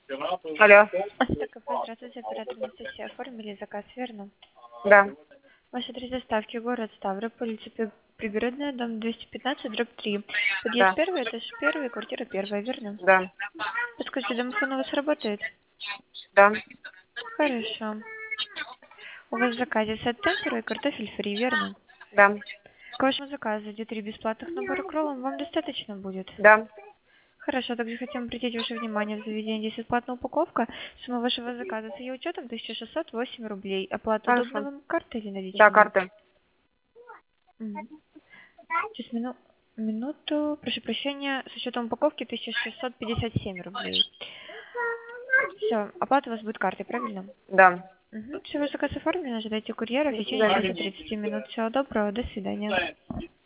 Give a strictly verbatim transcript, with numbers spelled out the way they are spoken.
Алло. Так, здравствуйте, оператор Анастасия. Оформили заказ, верно? Да. Ваш адрес доставки город Ставрополь, улица При- Пригородная, дом двести пятнадцать, дробь три. Подъезд Да. первый, этаж первый, квартира первая, верно? Да. Подскажите, домофон у вас работает? Да. Хорошо. У вас в заказе сет темпера и картофель фри, верно? Да. К вашему заказу идет три бесплатных набора к роллам, вам достаточно будет? Да. Хорошо, также хотим обратить ваше внимание, в заведении здесь бесплатная упаковка. Сумма вашего заказа с ее учетом тысяча шестьсот восемь рублей. Оплата удобна Хорошо. вам картой или Да, наличными? карты. Мгм. Сейчас, мину... минуту. Прошу прощения, с учетом упаковки тысяча шестьсот пятьдесят семь рублей. Все, оплата у вас будет картой, правильно? Да. Угу. Все, ваш заказ оформлен, ожидайте курьера в До течение свидания. часа тридцати минут. Всего доброго, до свидания.